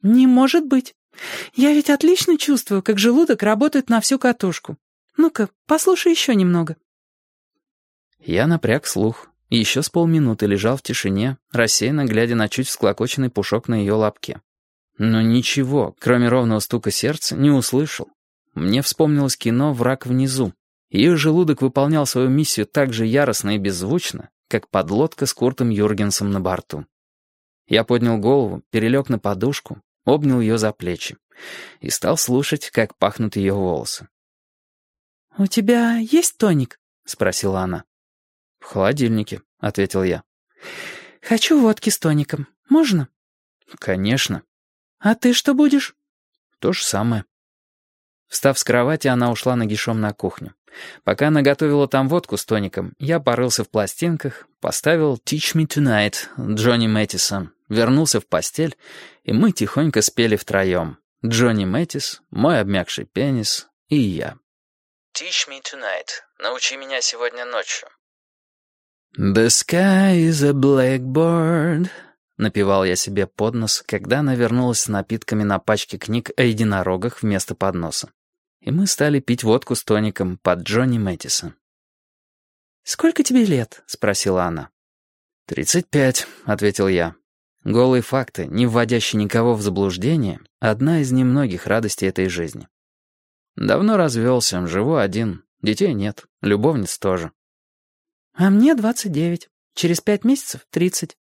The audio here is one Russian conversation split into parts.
«Не может быть. Я ведь отлично чувствую, как желудок работает на всю катушку. Ну-ка, послушай еще немного». Я напряг слух и еще с полминуты лежал в тишине, рассеянно глядя на чуть всклокоченный пушок на ее лобке. Но ничего, кроме ровного стука сердца, не услышал. Мне вспомнилось кино «Враг внизу». Ее желудок выполнял свою миссию так же яростно и беззвучно, как подлодка с Куртом Юргенсом на борту. Я поднял голову, перелег на подушку, обнял ее за плечи и стал слушать, как пахнут ее волосы. «У тебя есть тоник?» — спросила она. «В холодильнике», — ответил я. «Хочу водки с тоником. Можно?» «Конечно». «А ты что будешь?» «То же самое». Встав с кровати, она ушла нагишом на кухню. Пока она готовила там водку с тоником, я порылся в пластинках, поставил «Teach Me Tonight» Джонни Мэттисон, вернулся в постель, и мы тихонько спели втроем. Джонни Мэттис, мой обмякший пенис и я. «Teach me tonight. Научи меня сегодня ночью». «The sky is a blackboard», — напевал я себе под нос, когда она вернулась с напитками на пачке книг о единорогах вместо подноса. И мы стали пить водку с тоником под Джонни Мэттисон. «Сколько тебе лет?» — спросила она. 35, — ответил я. Голые факты, не вводящие никого в заблуждение, одна из немногих радостей этой жизни. Давно развелся, живу один, детей нет, любовниц тоже. «А мне 29. Через 5 месяцев 30.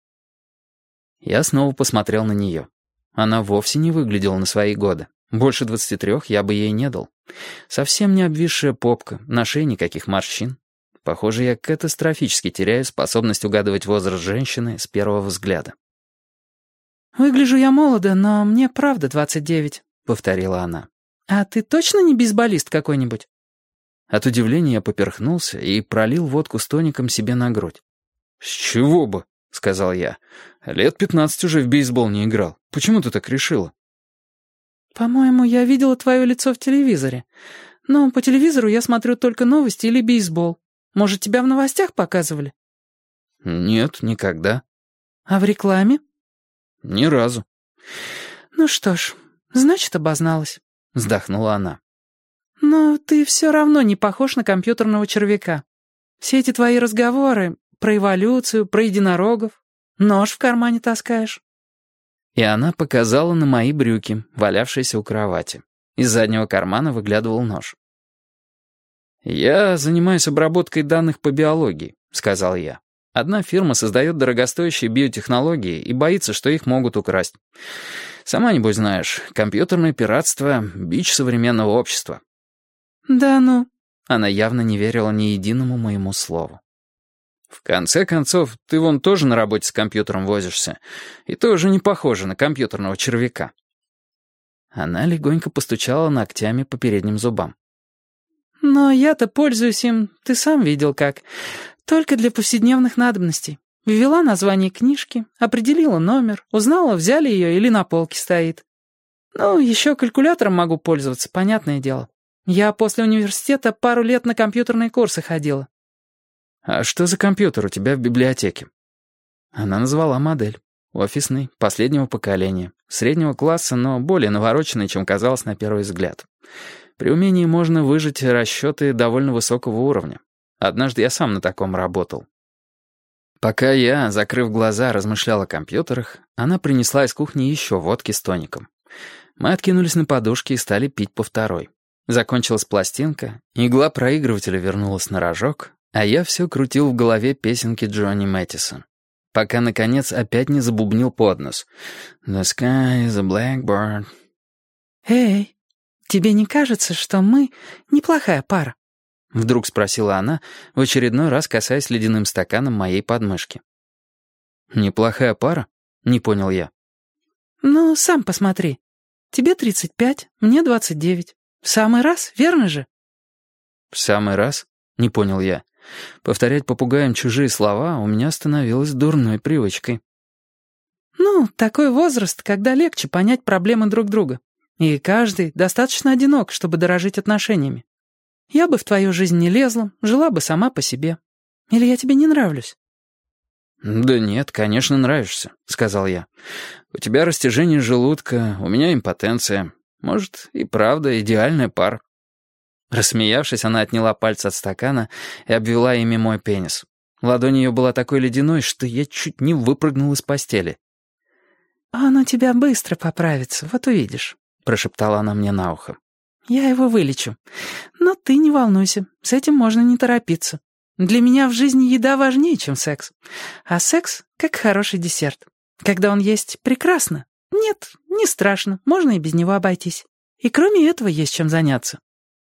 Я снова посмотрел на нее. Она вовсе не выглядела на свои годы. Больше 23 я бы ей не дал. Совсем не обвисшая попка, на шее никаких морщин. Похоже, я катастрофически теряю способность угадывать возраст женщины с первого взгляда. «Выгляжу я молодо, но мне правда 29», — повторила она. «А ты точно не бейсболист какой-нибудь?» От удивления я поперхнулся и пролил водку с тоником себе на грудь. «С чего бы?» — сказал я. «Лет 15 уже в бейсбол не играл. Почему ты так решила?» «По-моему, я видела твое лицо в телевизоре. Но по телевизору я смотрю только новости или бейсбол. Может, тебя в новостях показывали?» «Нет, никогда». «А в рекламе?» «Ни разу». «Ну что ж, значит, обозналась», — вздохнула она. «Но ты все равно не похож на компьютерного червяка. Все эти твои разговоры про эволюцию, про единорогов, нож в кармане таскаешь». И она показала на мои брюки, валявшиеся у кровати. Из заднего кармана выглядывал нож. «Я занимаюсь обработкой данных по биологии», — сказал я. «Одна фирма создает дорогостоящие биотехнологии и боится, что их могут украсть. Сама, небось, знаешь, компьютерное пиратство — бич современного общества». «Да ну». Она явно не верила ни единому моему слову. «В конце концов, ты вон тоже на работе с компьютером возишься, и тоже не похожа на компьютерного червяка». Она легонько постучала ногтями по передним зубам. «Но я-то пользуюсь им, ты сам видел как. Только для повседневных надобностей. Ввела название книжки, определила номер, узнала, взяли ее или на полке стоит. Ну, еще калькулятором могу пользоваться, понятное дело. Я после университета пару лет на компьютерные курсы ходила». «А что за компьютер у тебя в библиотеке?» Она назвала модель. Офисный, последнего поколения. Среднего класса, но более навороченный, чем казалось на первый взгляд. При умении можно выжать расчеты довольно высокого уровня. Однажды я сам на таком работал. Пока я, закрыв глаза, размышлял о компьютерах, она принесла из кухни еще водки с тоником. Мы откинулись на подушки и стали пить по второй. Закончилась пластинка, игла проигрывателя вернулась на рожок, а я все крутил в голове песенки Джонни Мэттисон. Пока, наконец, опять не забубнил под нос. «The sky is a blackbird». «Эй, тебе не кажется, что мы неплохая пара?» Вдруг спросила она, в очередной раз касаясь ледяным стаканом моей подмышки. «Неплохая пара?» — не понял я. «Ну, сам посмотри. Тебе 35, мне 29. В самый раз, верно же?» «В самый раз?» — не понял я. Повторять попугаям чужие слова у меня становилось дурной привычкой. «Ну, такой возраст, когда легче понять проблемы друг друга. И каждый достаточно одинок, чтобы дорожить отношениями. Я бы в твою жизнь не лезла, жила бы сама по себе. Или я тебе не нравлюсь?» «Да нет, конечно, нравишься», — сказал я. «У тебя растяжение желудка, у меня импотенция. Может, и правда идеальная пара». Рассмеявшись, она отняла пальцы от стакана и обвела ими мой пенис. Ладонь ее была такой ледяной, что я чуть не выпрыгнул из постели. «Он у тебя быстро поправится, вот увидишь», — прошептала она мне на ухо. «Я его вылечу. Но ты не волнуйся, с этим можно не торопиться. Для меня в жизни еда важнее, чем секс. А секс — как хороший десерт. Когда он есть, прекрасно. Нет, не страшно, можно и без него обойтись. И кроме этого есть чем заняться».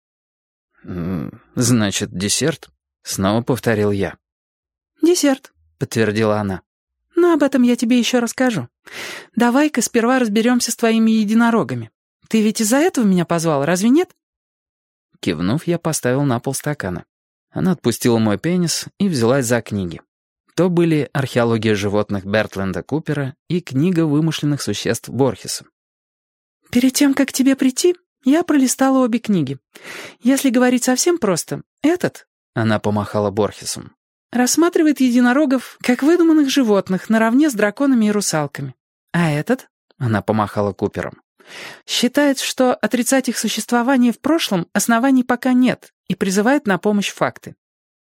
«Значит, десерт?» — снова повторил я. «Десерт», — подтвердила она. «Но об этом я тебе еще расскажу. Давай-ка сперва разберемся с твоими единорогами. Ты ведь из-за этого меня позвал, разве нет?» Кивнув, я поставил на пол стакана. Она отпустила мой пенис и взялась за книги. То были «Археология животных» Бертленда Купера и «Книга вымышленных существ» Борхеса. «Перед тем, как к тебе прийти, я пролистала обе книги. Если говорить совсем просто, этот...» — она помахала Борхесом. «Рассматривает единорогов как выдуманных животных наравне с драконами и русалками. А этот...» — она помахала Купером. «Считает, что отрицать их существование в прошлом оснований пока нет и призывает на помощь факты.